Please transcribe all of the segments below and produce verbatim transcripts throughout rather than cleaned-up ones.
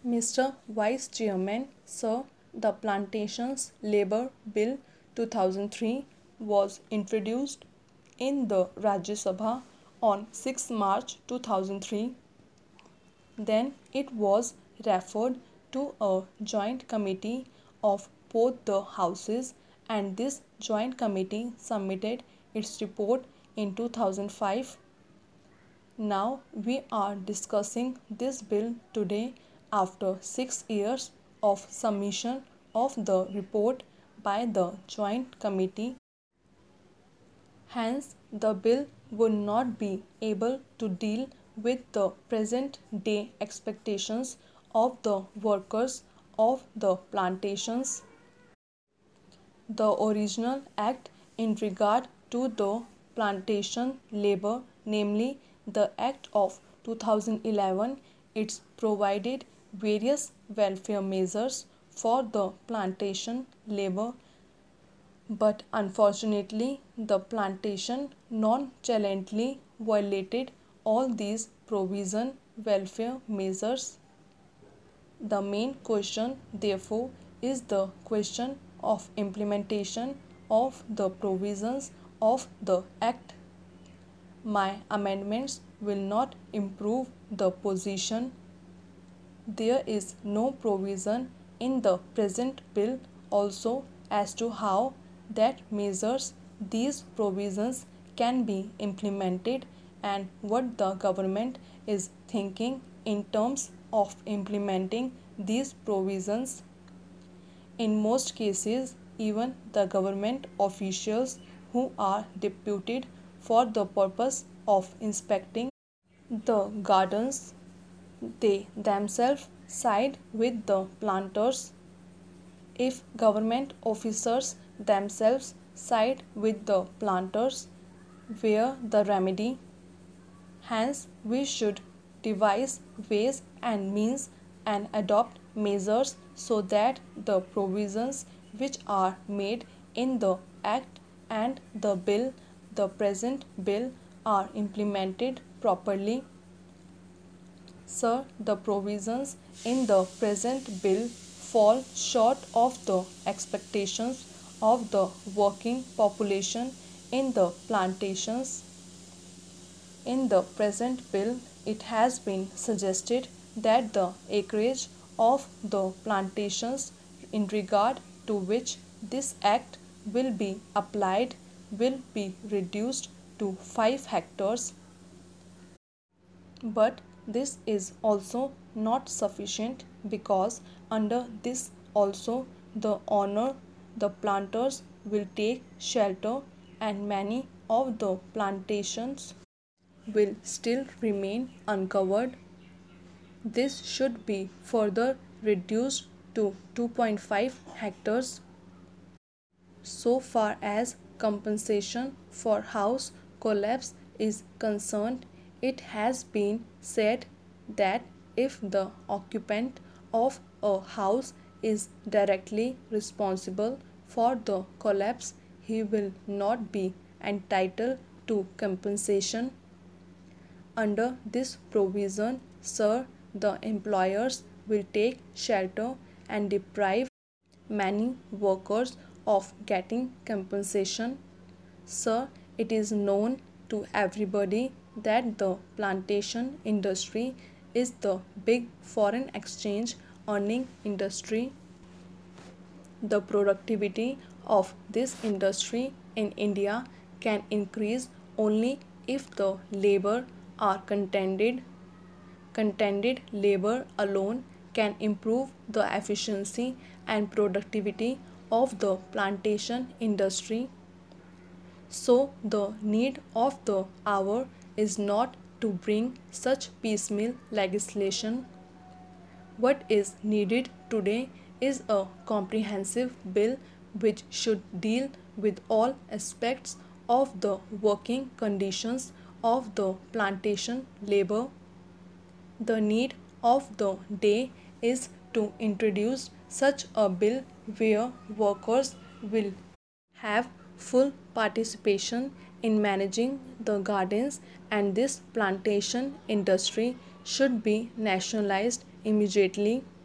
Mister Vice Chairman, Sir, the Plantations Labour Bill two thousand three was introduced in the Rajya Sabha on sixth March two thousand three. Then it was referred to a joint committee of both the houses, and this joint committee submitted its report in two thousand five. Now we are discussing this bill today after six years of submission of the report by the joint committee. Hence, the bill would not be able to deal with the present day expectations of the workers of the plantations. The original act in regard to the plantation labor, namely the Act of two thousand eleven, it provided various welfare measures for the plantation labor, but unfortunately the plantation nonchalantly violated all these provision welfare measures. The main question, therefore, is the question of implementation of the provisions of the Act. My amendments will not improve the position. There is no provision in the present bill also as to how that measures these provisions can be implemented and what the government is thinking in terms of implementing these provisions. In most cases, even the government officials who are deputed for the purpose of inspecting the gardens, they themselves side with the planters. If government officers themselves side with the planters, where the remedy? Hence, we should devise ways and means and adopt measures so that the provisions which are made in the Act and the bill, the present bill, are implemented properly. Sir, the provisions in the present bill fall short of the expectations of the working population in the plantations. In the present bill, it has been suggested that the acreage of the plantations in regard to which this Act will be applied will be reduced to five hectares. But this is also not sufficient because under this also the owner, the planters will take shelter and many of the plantations will still remain uncovered. This should be further reduced to two point five hectares. So far as compensation for house collapse is concerned, it has been said that if the occupant of a house is directly responsible for the collapse, he will not be entitled to compensation. Under this provision, sir, the employers will take shelter and deprive many workers of getting compensation. Sir, it is known to everybody that the plantation industry is the big foreign exchange earning industry. The productivity of this industry in India can increase only if the labor are contented. Contented labor alone can improve the efficiency and productivity of the plantation industry. So, the need of the hour is not to bring such piecemeal legislation. What is needed today is a comprehensive bill which should deal with all aspects of the working conditions of the plantation labor. The need of the day is to introduce such a bill where workers will have full participation in managing the gardens, and this plantation industry should be nationalized immediately.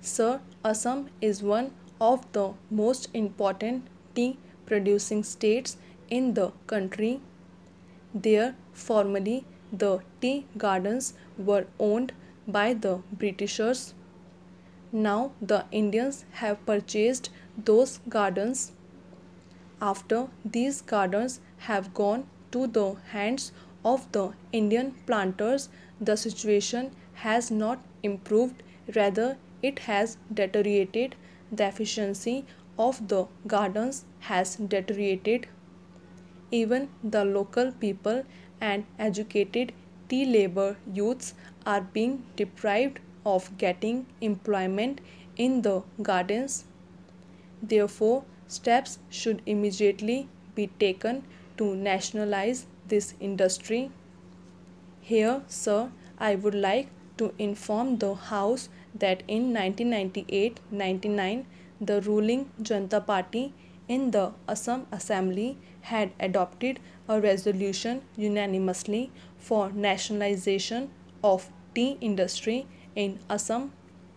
Sir, Assam is one of the most important tea producing states in the country. There, formerly, the tea gardens were owned by the Britishers. Now, the Indians have purchased those gardens. After these gardens have gone to the hands of the Indian planters, the situation has not improved, rather, it has deteriorated. The efficiency of the gardens has deteriorated. Even the local people and educated tea labor youths are being deprived of getting employment in the gardens. Therefore, steps should immediately be taken to nationalize this industry. Here, sir, I would like to inform the House that in nineteen ninety-eight ninety-nine, the ruling Janata Party in the Assam Assembly had adopted a resolution unanimously for nationalization of tea industry in Assam.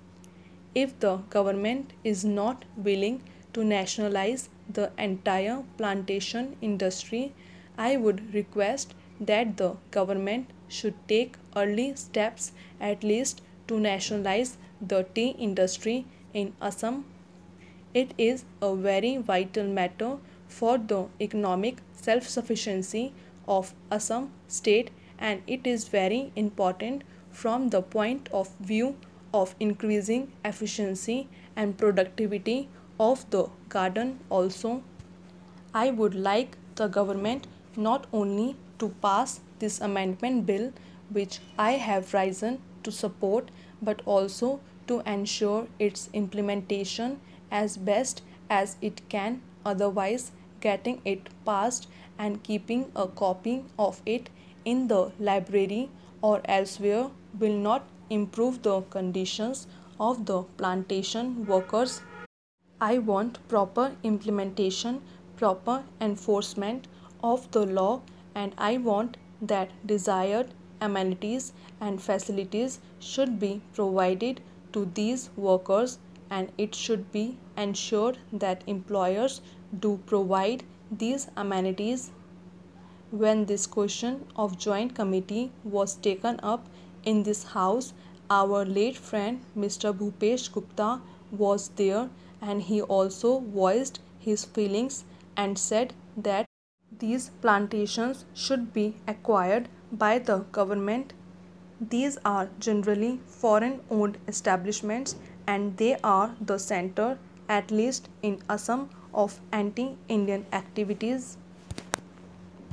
If the government is not willing to nationalize the entire plantation industry, I would request that the government should take early steps at least to nationalize the tea industry in Assam. It is a very vital matter for the economic self sufficiency of Assam state, and it is very important from the point of view of increasing efficiency and productivity of the garden also. I would like the government not only to pass this amendment bill, which I have risen to support, but also to ensure its implementation as best as it can, otherwise, getting it passed and keeping a copy of it in the library or elsewhere will not improve the conditions of the plantation workers. I want proper implementation, proper enforcement of the law, and I want that desired amenities and facilities should be provided to these workers, and it should be ensured that employers do provide these amenities. When this question of joint committee was taken up in this house, our late friend Mister Bhupesh Gupta was there, and he also voiced his feelings and said that these plantations should be acquired by the government. These are generally foreign owned establishments, and they are the center, at least in Assam, of anti Indian activities.